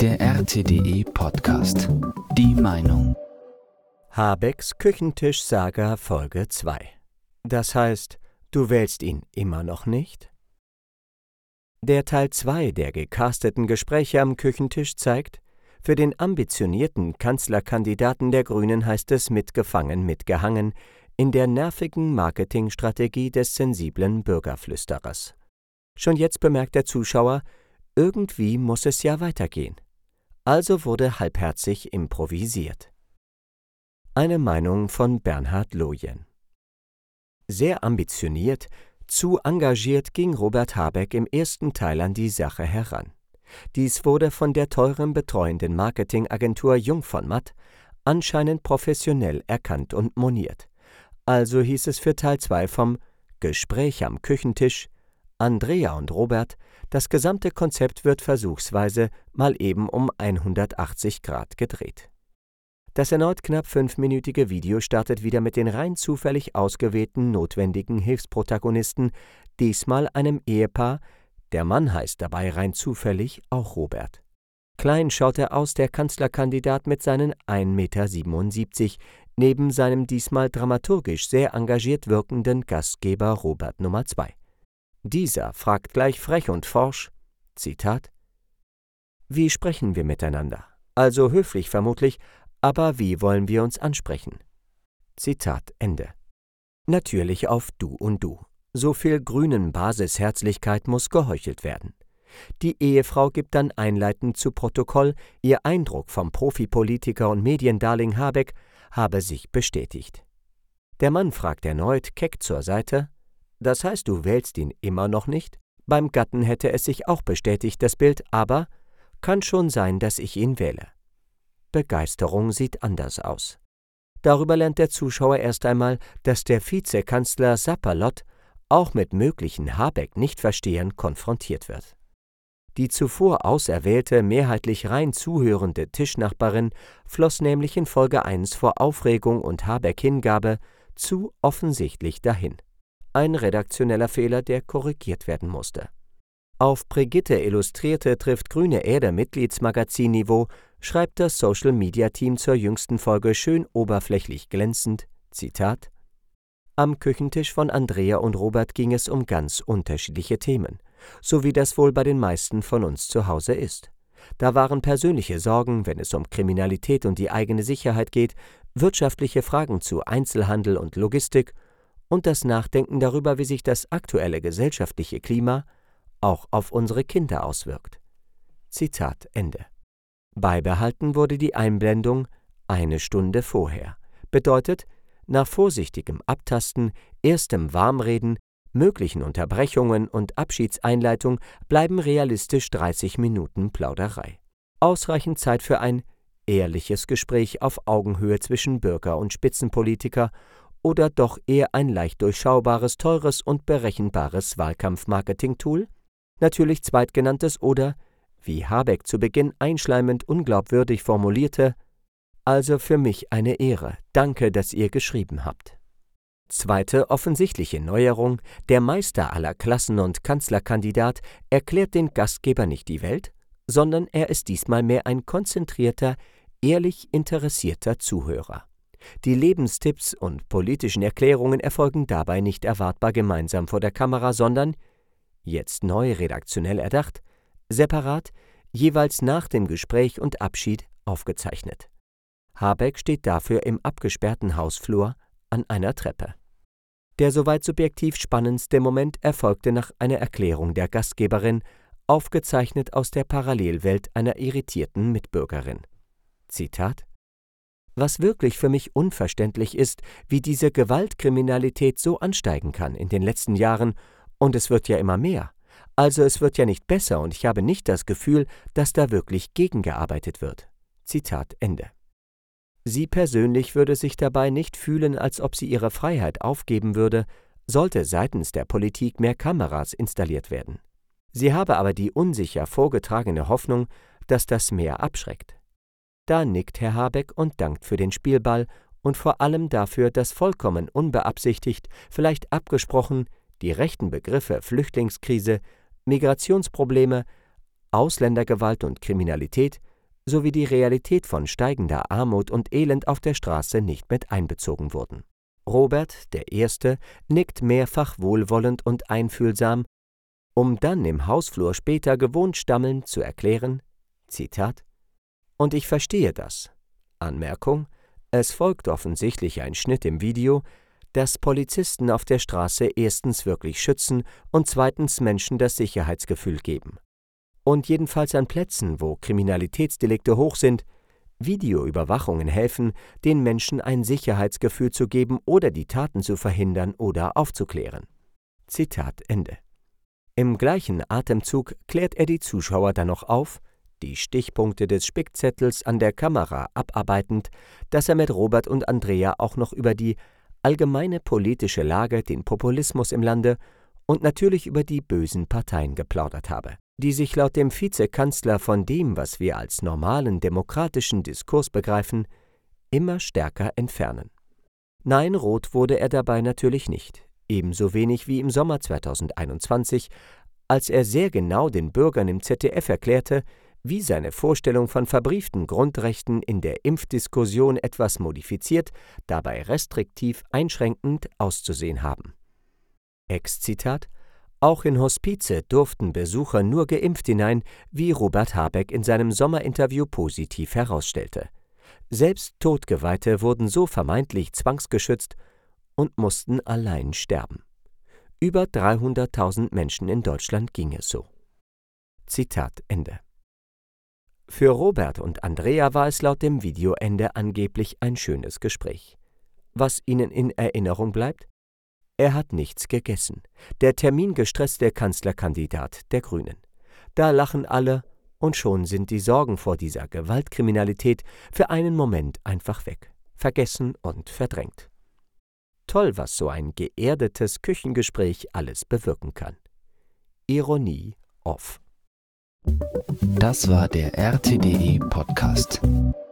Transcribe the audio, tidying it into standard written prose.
Der RTDE Podcast. Die Meinung. Habecks Küchentisch-Saga Folge 2. Das heißt, du wählst ihn immer noch nicht? Der Teil 2 der gecasteten Gespräche am Küchentisch zeigt, für den ambitionierten Kanzlerkandidaten der Grünen heißt es mitgefangen, mitgehangen in der nervigen Marketingstrategie des sensiblen Bürgerflüsterers. Schon jetzt bemerkt der Zuschauer, irgendwie muss es ja weitergehen. Also wurde halbherzig improvisiert. Eine Meinung von Bernhard Lojen. Sehr ambitioniert, zu engagiert ging Robert Habeck im ersten Teil an die Sache heran. Dies wurde von der teuren betreuenden Marketingagentur Jung von Matt anscheinend professionell erkannt und moniert. Also hieß es für Teil 2 vom Gespräch am Küchentisch: Andrea und Robert, das gesamte Konzept wird versuchsweise mal eben um 180 Grad gedreht. Das erneut knapp 5-minütige Video startet wieder mit den rein zufällig ausgewählten notwendigen Hilfsprotagonisten, diesmal einem Ehepaar, der Mann heißt dabei rein zufällig auch Robert. Klein schaut er aus, der Kanzlerkandidat mit seinen 1,77 m, neben seinem diesmal dramaturgisch sehr engagiert wirkenden Gastgeber Robert Nummer 2. Dieser fragt gleich frech und forsch, Zitat: »Wie sprechen wir miteinander? Also höflich vermutlich, aber wie wollen wir uns ansprechen?« Zitat Ende. Natürlich auf Du und Du. So viel grünen Basisherzlichkeit muss geheuchelt werden. Die Ehefrau gibt dann einleitend zu Protokoll, ihr Eindruck vom Profipolitiker und Mediendarling Habeck habe sich bestätigt. Der Mann fragt erneut keck zur Seite: »Das heißt, du wählst ihn immer noch nicht?« Beim Gatten hätte es sich auch bestätigt, das Bild, aber kann schon sein, dass ich ihn wähle. Begeisterung sieht anders aus. Darüber lernt der Zuschauer erst einmal, dass der Vizekanzler Sapperlot auch mit möglichen Habeck-Nichtverstehern konfrontiert wird. Die zuvor auserwählte, mehrheitlich rein zuhörende Tischnachbarin floss nämlich in Folge 1 vor Aufregung und Habeck-Hingabe zu offensichtlich dahin. Ein redaktioneller Fehler, der korrigiert werden musste. Auf Brigitte Illustrierte trifft Grüne Erde Mitgliedsmagazin-Niveau schreibt das Social-Media-Team zur jüngsten Folge schön oberflächlich glänzend, Zitat: »Am Küchentisch von Andrea und Robert ging es um ganz unterschiedliche Themen, so wie das wohl bei den meisten von uns zu Hause ist. Da waren persönliche Sorgen, wenn es um Kriminalität und die eigene Sicherheit geht, wirtschaftliche Fragen zu Einzelhandel und Logistik und das Nachdenken darüber, wie sich das aktuelle gesellschaftliche Klima auch auf unsere Kinder auswirkt.« Zitat Ende. Beibehalten wurde die Einblendung eine Stunde vorher. Bedeutet, nach vorsichtigem Abtasten, erstem Warmreden, möglichen Unterbrechungen und Abschiedseinleitung bleiben realistisch 30 Minuten Plauderei. Ausreichend Zeit für ein ehrliches Gespräch auf Augenhöhe zwischen Bürger und Spitzenpolitiker oder doch eher ein leicht durchschaubares, teures und berechenbares Wahlkampf-Marketing-Tool? Natürlich zweitgenanntes oder, wie Habeck zu Beginn einschleimend unglaubwürdig formulierte, »Also für mich eine Ehre, danke, dass ihr geschrieben habt.« Zweite offensichtliche Neuerung: Der Meister aller Klassen und Kanzlerkandidat erklärt den Gastgeber nicht die Welt, sondern er ist diesmal mehr ein konzentrierter, ehrlich interessierter Zuhörer. Die Lebenstipps und politischen Erklärungen erfolgen dabei nicht erwartbar gemeinsam vor der Kamera, sondern, jetzt neu redaktionell erdacht, separat, jeweils nach dem Gespräch und Abschied aufgezeichnet. Habeck steht dafür im abgesperrten Hausflur an einer Treppe. Der soweit subjektiv spannendste Moment erfolgte nach einer Erklärung der Gastgeberin, aufgezeichnet aus der Parallelwelt einer irritierten Mitbürgerin. Zitat: »Was wirklich für mich unverständlich ist, wie diese Gewaltkriminalität so ansteigen kann in den letzten Jahren, und es wird ja immer mehr. Also es wird ja nicht besser und ich habe nicht das Gefühl, dass da wirklich gegengearbeitet wird.« Zitat Ende. Sie persönlich würde sich dabei nicht fühlen, als ob sie ihre Freiheit aufgeben würde, sollte seitens der Politik mehr Kameras installiert werden. Sie habe aber die unsicher vorgetragene Hoffnung, dass das mehr abschreckt. Da nickt Herr Habeck und dankt für den Spielball und vor allem dafür, dass vollkommen unbeabsichtigt, vielleicht abgesprochen, die rechten Begriffe Flüchtlingskrise, Migrationsprobleme, Ausländergewalt und Kriminalität sowie die Realität von steigender Armut und Elend auf der Straße nicht mit einbezogen wurden. Robert, der Erste, nickt mehrfach wohlwollend und einfühlsam, um dann im Hausflur später gewohnt stammelnd zu erklären, Zitat, »Und ich verstehe das. Anmerkung, es folgt offensichtlich ein Schnitt im Video, dass Polizisten auf der Straße erstens wirklich schützen und zweitens Menschen das Sicherheitsgefühl geben. Und jedenfalls an Plätzen, wo Kriminalitätsdelikte hoch sind, Videoüberwachungen helfen, den Menschen ein Sicherheitsgefühl zu geben oder die Taten zu verhindern oder aufzuklären.« Zitat Ende. Im gleichen Atemzug klärt er die Zuschauer dann noch auf, die Stichpunkte des Spickzettels an der Kamera abarbeitend, dass er mit Robert und Andrea auch noch über die allgemeine politische Lage, den Populismus im Lande und natürlich über die bösen Parteien geplaudert habe, die sich laut dem Vizekanzler von dem, was wir als normalen demokratischen Diskurs begreifen, immer stärker entfernen. Nein, rot wurde er dabei natürlich nicht, ebenso wenig wie im Sommer 2021, als er sehr genau den Bürgern im ZDF erklärte, wie seine Vorstellung von verbrieften Grundrechten in der Impfdiskussion etwas modifiziert, dabei restriktiv einschränkend auszusehen haben. Ex-Zitat: Auch in Hospize durften Besucher nur geimpft hinein, wie Robert Habeck in seinem Sommerinterview positiv herausstellte. Selbst Todgeweihte wurden so vermeintlich zwangsgeschützt und mussten allein sterben. Über 300.000 Menschen in Deutschland ging es so. Zitat Ende. Für Robert und Andrea war es laut dem Videoende angeblich ein schönes Gespräch. Was ihnen in Erinnerung bleibt? Er hat nichts gegessen. Der termingestresste Kanzlerkandidat der Grünen. Da lachen alle und schon sind die Sorgen vor dieser Gewaltkriminalität für einen Moment einfach weg, vergessen und verdrängt. Toll, was so ein geerdetes Küchengespräch alles bewirken kann. Ironie off. Das war der RTDE Podcast.